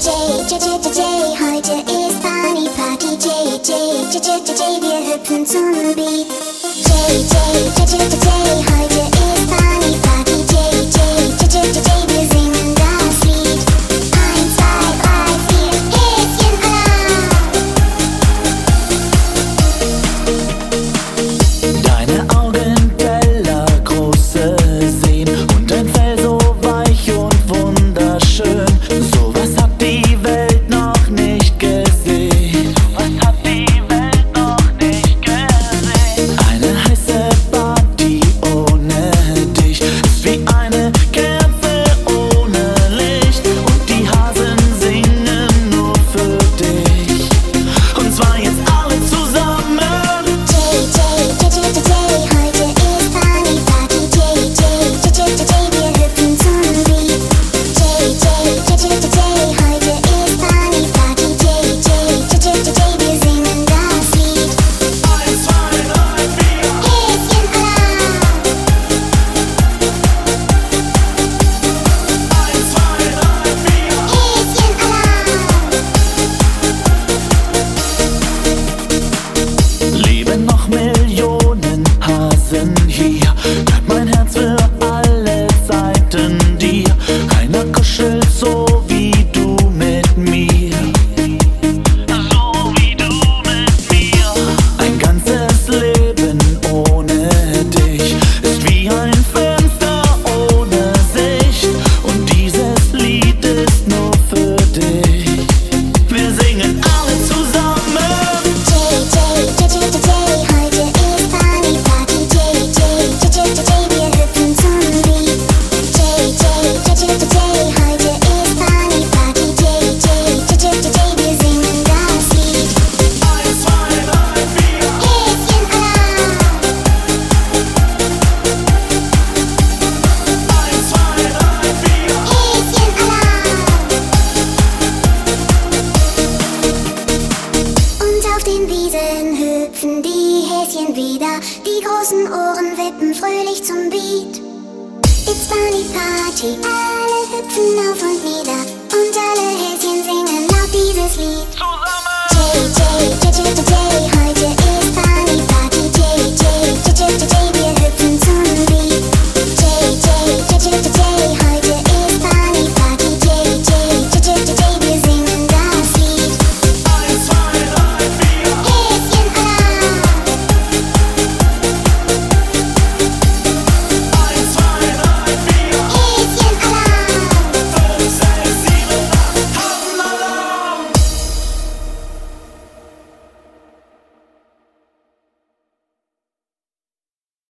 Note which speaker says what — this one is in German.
Speaker 1: heute ist Party, Party, wir hüpfen zum Beat. heute ist Party, Party, wir singen das Lied. 1, 2, 3, 4, Häschen Alarm!
Speaker 2: Deine Augen tellergroße sehen und dein Fell so weich und wunderschön. Sowas hat die Welt noch nicht gesehen. Was hat die Welt noch nicht gesehen? Eine heiße Party ohne dich ist wie eine Kerze ohne Licht. Und die Hasen singen nur für dich. Und zwar jetzt alle zusammen.
Speaker 1: heute ist Party, Party, wir hüpfen zum Beat. heute ist Party, Party, wir singen das Lied.
Speaker 2: 1, 2, 3, 4.
Speaker 1: Häschen Alarm!
Speaker 2: 1, 2, 3, 4.
Speaker 1: Häschen Alarm!
Speaker 2: Leben noch Millionen Hasen hier, gehört mein Herz für alle Zeiten dir. Keiner kuschelt so wie du mit mir. So wie du mit mir. Ein ganzes Leben ohne dich ist wie ein Fenster ohne Sicht. Und dieses Lied ist nur für dich. Wir singen alle zusammen.
Speaker 1: heute ist Party, Party, wir hüpfen zum Beat. heute ist Party, Party, wir singen das Lied.
Speaker 2: 1, 2, 3, 4.
Speaker 1: Häschen Alarm!
Speaker 2: 1, 2, 3, 4.
Speaker 1: Häschen Alarm! Und auf den Wiesen hüpfen die Häschen wieder, die großen Ohren wippen fröhlich zum Beat. It's Party, Party, alle hüpfen auf und nieder.